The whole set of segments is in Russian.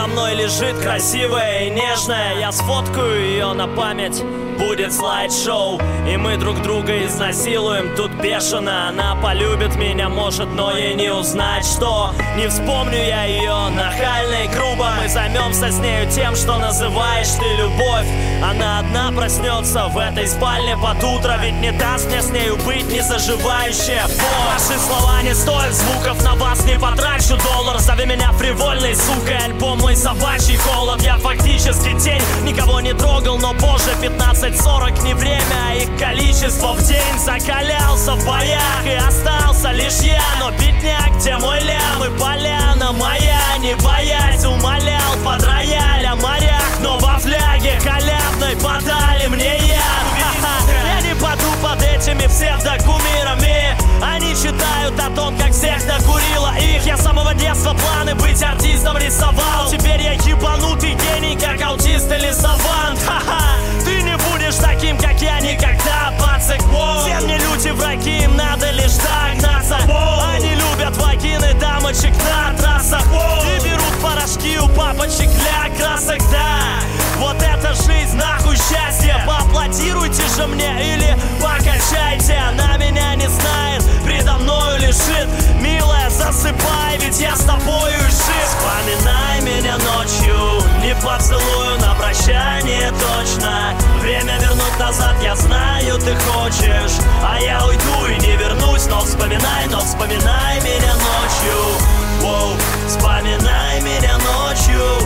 Передо мной лежит красивая и нежная. Я сфоткаю ее на память, будет слайд-шоу. И мы друг друга изнасилуем тут бешено. Она полюбит меня, может, но ей не узнать, что не вспомню я ее нахально и грубо. Мы займемся с нею тем, что называешь ты любовь. Она одна проснется в этой спальне под утро, ведь не даст мне с нею быть незаживающая боль. Ваши слова не стоят звуков, на вас не потрачу доллар. Зови меня фривольной сукой, альбом мой собачий холод. Я фактически тень, никого не трогал, но позже 15:40 не время, а их количество в день. Закалялся в боях и остался лишь я. Но бедняк, где мой лям и поляна моя? Не боясь, умолял под рояль о морях, но во фляге халявной подали мне яд. Я не паду под этими псевдокумирами. Они читают о том, как всех накурила их. Я с самого детства планы быть артистом рисовал. Теперь я ебанутый гений, как аутист или савант. Ты не будешь таким, как я, никогда, пацак. Все мне люди враги, им надо лишь догнаться. Они любят вагины дамочек на трассах и берут порошки у папочек для красок, да. Вот это жизнь, нахуй счастье. Поаплодируйте же мне или покачайте. Она меня не знает, предо мною лежит. Милая, засыпай, ведь я с тобою и жив. Вспоминай меня ночью, не поцелую на прощание точно. Время вернуть назад, я знаю, ты хочешь. А я уйду и не вернусь, но вспоминай меня ночью. Воу, вспоминай меня ночью,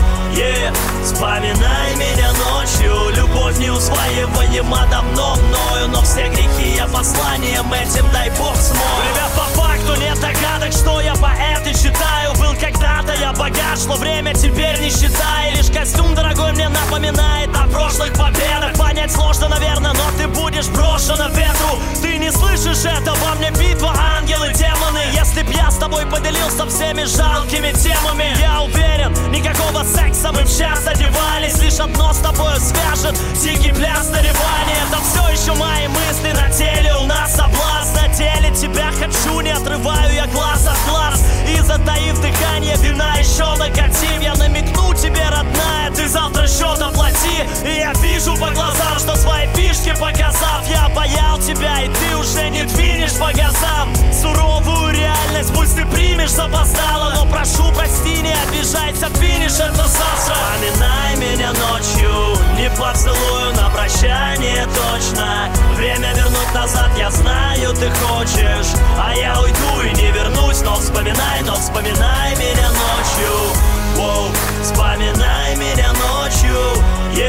вспоминай меня ночью. Любовь неусвоиваема давно мною, но все грехи я посланием этим, дай Бог, смою. Ребят, по факту нет догадок, что я поэт и читаю. Был когда-то я богат, шло время, теперь не считай. Лишь костюм дорогой мне напоминает о прошлых победах. Понять сложно, наверное, но ты будешь брошена ветру. Ты не слышишь это, во мне битва ангелы, демоны. Если б я с тобой поделился всеми жалкими темами, я уверен, никакого секса мы в час одевались. Лишь одно с тобой свяжет дикий пляс на диване. Это все еще мои мысли, на теле у нас соблазн. На теле тебя хочу, не отрываю я глаз от глаз. И затаив дыхание, вина еще накатив. Я намекну тебе, родная, ты завтра счет оплати. И я вижу по глазам, что свои фишки показав, я обаял тебя, и ты уже не двинешь по газам. Суровую реальность пусть ты примешь запоздало, но прошу, прости, не обижайся, финиш это завтра. Вспоминай меня ночью, не поцелую на прощание точно. Время вернуть назад, я знаю, ты хочешь. А я уйду и не вернусь, но вспоминай меня ночью. Воу, вспоминай меня ночью,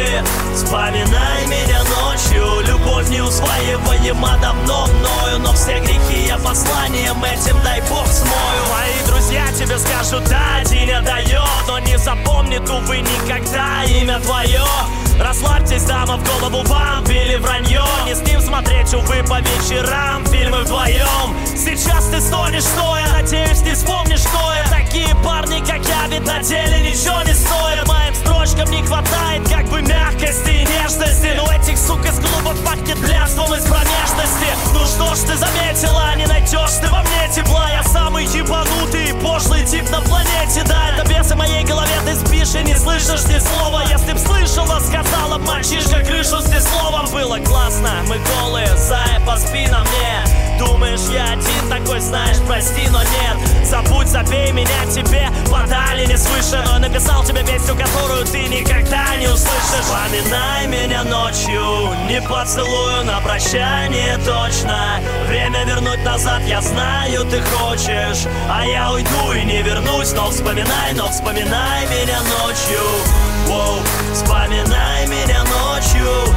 вспоминай меня ночью. Любовь неусвоиваема давно мною, но все грехи я посланием этим, дай Бог, смою. Мои друзья тебе скажут, да, Диня дает, но не запомнит, увы, никогда имя твое. Расслабьтесь, дама, в голову вам били вранье. Не с ним смотреть, увы, по вечерам фильмы вдвоем. Сейчас ты стонешь стоя, надеюсь, не вспомнишь, что я. Такие парни, как я, ведь на деле ничего не стоят. Моим строчкам не хватает как бы мягкости и нежности, но этих, сука, с клубов пахнет блядством из промежности. Ну что ж ты заметила, не найдешь ты во мне тепла. Я самый ебанутый и пошлый тип на планете, да. Это бесы в моей голове, ты спишь и не слышишь ни слова. Если б слышала, сказала б мальчишка крышу с словом. Было классно, мы голые, зая по спинам мне. Думаешь, я один такой, знаешь, прости, но нет. Забудь, забей, меня тебе подали не свыше. Но я написал тебе песню, которую ты никогда не услышишь. Вспоминай меня ночью, не поцелую на прощание точно. Время вернуть назад, я знаю, ты хочешь. А я уйду и не вернусь, но вспоминай меня ночью. Воу, вспоминай меня ночью,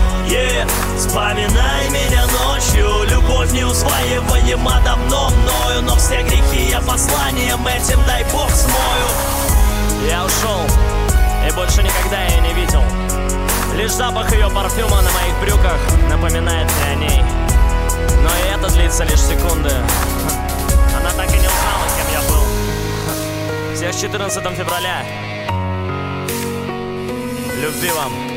вспоминай меня ночью. Любовь неусвоиваема давно мною, но все грехи я посланием этим, дай Бог, смою. Я ушел и больше никогда ее не видел. Лишь запах ее парфюма на моих брюках напоминает мне о ней. Но и это длится лишь секунды. Она так и не узнала, кем я был. Всех с 14 февраля. Любви вам.